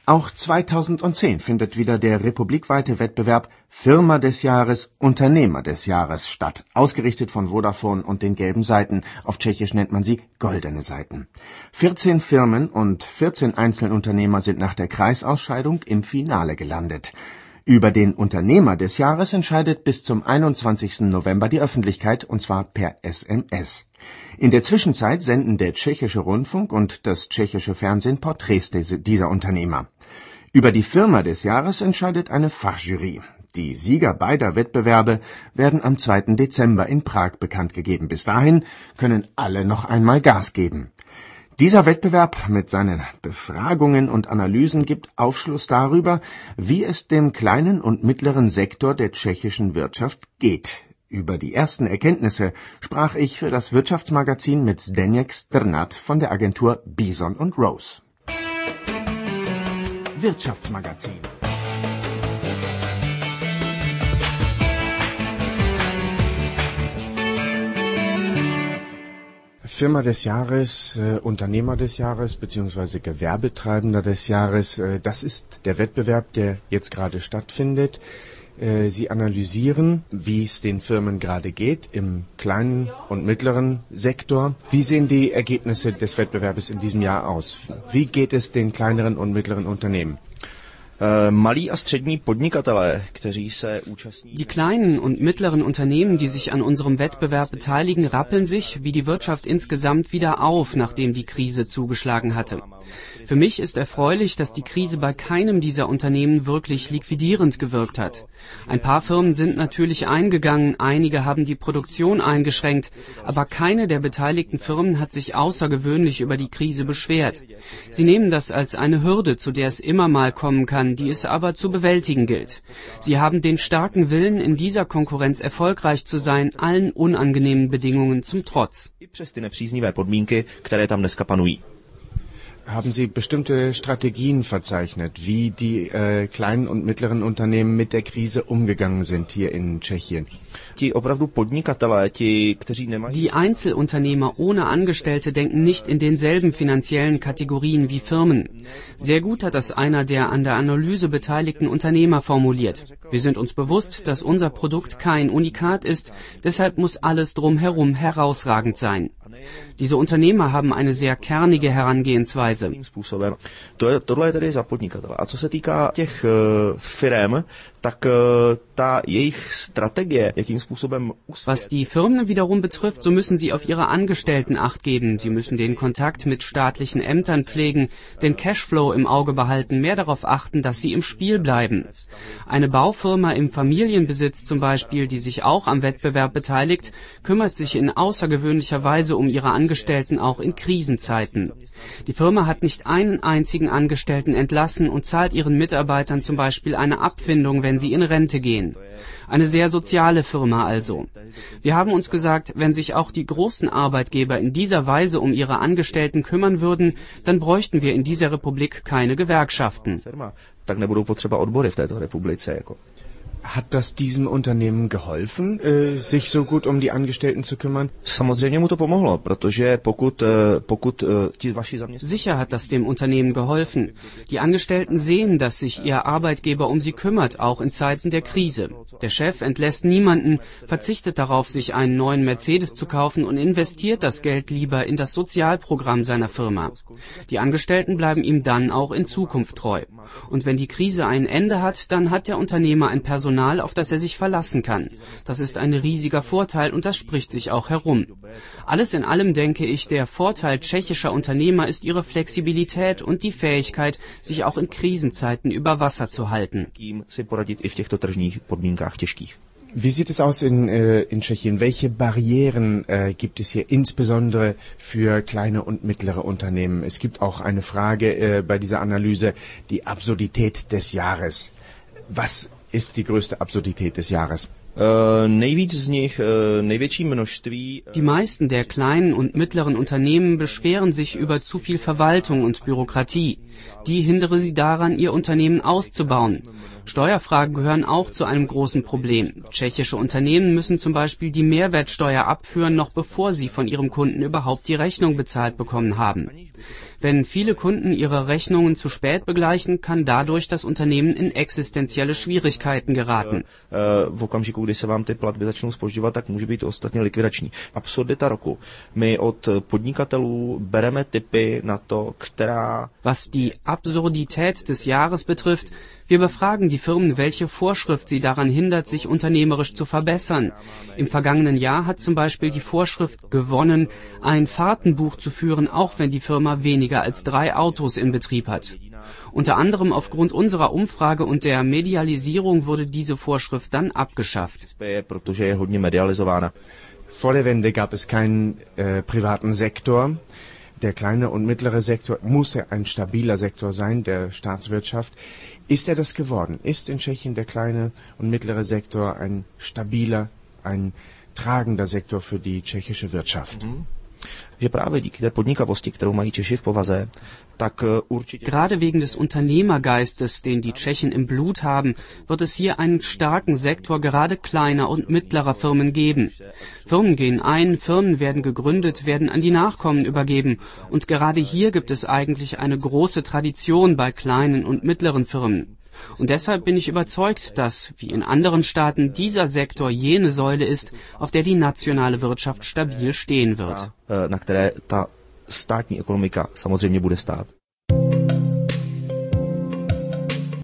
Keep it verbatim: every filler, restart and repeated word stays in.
Auch zweitausendzehn findet wieder der republikweite Wettbewerb Firma des Jahres, Unternehmer des Jahres statt, ausgerichtet von Vodafone und den gelben Seiten, auf Tschechisch nennt man sie goldene Seiten. vierzehn Firmen und vierzehn Einzelunternehmer sind nach der Kreisausscheidung im Finale gelandet. Über den Unternehmer des Jahres entscheidet bis zum einundzwanzigsten November die Öffentlichkeit, und zwar per S M S. In der Zwischenzeit senden der tschechische Rundfunk und das tschechische Fernsehen Porträts dieser Unternehmer. Über die Firma des Jahres entscheidet eine Fachjury. Die Sieger beider Wettbewerbe werden am zweiten Dezember in Prag bekannt gegeben. Bis dahin können alle noch einmal Gas geben. Dieser Wettbewerb mit seinen Befragungen und Analysen gibt Aufschluss darüber, wie es dem kleinen und mittleren Sektor der tschechischen Wirtschaft geht. Über die ersten Erkenntnisse sprach ich für das Wirtschaftsmagazin mit Zdeněk Strnad von der Agentur Bison und Rose. Wirtschaftsmagazin. Firma des Jahres, äh, Unternehmer des Jahres bzw. Gewerbetreibender des Jahres, äh, das ist der Wettbewerb, der jetzt gerade stattfindet. Äh, Sie analysieren, wie es den Firmen gerade geht im kleinen und mittleren Sektor. Wie sehen die Ergebnisse des Wettbewerbs in diesem Jahr aus? Wie geht es den kleineren und mittleren Unternehmen? Die kleinen und mittleren Unternehmen, die sich an unserem Wettbewerb beteiligen, rappeln sich wie die Wirtschaft insgesamt wieder auf, nachdem die Krise zugeschlagen hatte. Für mich ist erfreulich, dass die Krise bei keinem dieser Unternehmen wirklich liquidierend gewirkt hat. Ein paar Firmen sind natürlich eingegangen, einige haben die Produktion eingeschränkt, aber keine der beteiligten Firmen hat sich außergewöhnlich über die Krise beschwert. Sie nehmen das als eine Hürde, zu der es immer mal kommen kann, die es aber zu bewältigen gilt. Sie haben den starken Willen, in dieser Konkurrenz erfolgreich zu sein, allen unangenehmen Bedingungen zum Trotz. Haben Sie bestimmte Strategien verzeichnet, wie die äh, kleinen und mittleren Unternehmen mit der Krise umgegangen sind hier in Tschechien? Die Einzelunternehmer ohne Angestellte denken nicht in denselben finanziellen Kategorien wie Firmen. Sehr gut hat das einer der an der Analyse beteiligten Unternehmer formuliert. Wir sind uns bewusst, dass unser Produkt kein Unikat ist, deshalb muss alles drumherum herausragend sein. Diese Unternehmer haben eine sehr kernige Herangehensweise. Was die Firmen wiederum betrifft, so müssen sie auf ihre Angestellten Acht geben. Sie müssen den Kontakt mit staatlichen Ämtern pflegen, den Cashflow im Auge behalten, mehr darauf achten, dass sie im Spiel bleiben. Eine Baufirma im Familienbesitz zum Beispiel, die sich auch am Wettbewerb beteiligt, kümmert sich in außergewöhnlicher Weise um ihre Angestellten auch in Krisenzeiten. Die Firma hat nicht einen einzigen Angestellten entlassen und zahlt ihren Mitarbeitern zum Beispiel eine Abfindung, wenn sie in Rente gehen. Eine sehr soziale Firma also. Wir haben uns gesagt, wenn sich auch die großen Arbeitgeber in dieser Weise um ihre Angestellten kümmern würden, dann bräuchten wir in dieser Republik keine Gewerkschaften. Hat das diesem Unternehmen geholfen, äh, sich so gut um die Angestellten zu kümmern? Sicher hat das dem Unternehmen geholfen. Die Angestellten sehen, dass sich ihr Arbeitgeber um sie kümmert, auch in Zeiten der Krise. Der Chef entlässt niemanden, verzichtet darauf, sich einen neuen Mercedes zu kaufen und investiert das Geld lieber in das Sozialprogramm seiner Firma. Die Angestellten bleiben ihm dann auch in Zukunft treu. Und wenn die Krise ein Ende hat, dann hat der Unternehmer ein Personal, auf das er sich verlassen kann. Das ist ein riesiger Vorteil und das spricht sich auch herum. Alles in allem denke ich, der Vorteil tschechischer Unternehmer ist ihre Flexibilität und die Fähigkeit, sich auch in Krisenzeiten über Wasser zu halten. Wie sieht es aus in, äh, in Tschechien? Welche Barrieren äh, gibt es hier insbesondere für kleine und mittlere Unternehmen? Es gibt auch eine Frage äh, bei dieser Analyse, die Absurdität des Jahres. Was ist die größte Absurdität des Jahres? Die meisten der kleinen und mittleren Unternehmen beschweren sich über zu viel Verwaltung und Bürokratie. Die hindere sie daran, ihr Unternehmen auszubauen. Steuerfragen gehören auch zu einem großen Problem. Tschechische Unternehmen müssen zum Beispiel die Mehrwertsteuer abführen, noch bevor sie von ihrem Kunden überhaupt die Rechnung bezahlt bekommen haben. Wenn viele Kunden ihre Rechnungen zu spät begleichen, kann dadurch das Unternehmen in existenzielle Schwierigkeiten geraten. V okamžiku, kdy se vám ty platby začnou zpožďovat, tak může být ostatně likvidační. Absurdita roku. My od podnikatelů bereme tipy na to, která... Was die Absurdität des Jahres betrifft, wir befragen die Firmen, welche Vorschrift sie daran hindert, sich unternehmerisch zu verbessern. Im vergangenen Jahr hat zum Beispiel die Vorschrift gewonnen, ein Fahrtenbuch zu führen, auch wenn die Firma weniger als drei Autos in Betrieb hat. Unter anderem aufgrund unserer Umfrage und der Medialisierung wurde diese Vorschrift dann abgeschafft. Vor der Wende gab es keinen äh, privaten Sektor. Der kleine und mittlere Sektor muss ein stabiler Sektor sein, der Staatswirtschaft. Ist er das geworden? Ist in Tschechien der kleine und mittlere Sektor ein stabiler, ein tragender Sektor für die tschechische Wirtschaft? Mhm. Že právě díky té podnikavosti, kterou mají Češi v povaze, tak určitě... Gerade wegen des Unternehmergeistes, den die Tschechen im Blut haben, wird es hier einen starken Sektor gerade kleiner und mittlerer Firmen geben. Firmen gehen ein, Firmen werden gegründet, werden an die Nachkommen übergeben. Und gerade hier gibt es eigentlich eine große Tradition bei kleinen und mittleren Firmen. Und deshalb bin ich überzeugt, dass, wie in anderen Staaten, dieser Sektor jene Säule ist, auf der die nationale Wirtschaft stabil stehen wird. Na které ta státní ekonomika samozřejmě bude stát.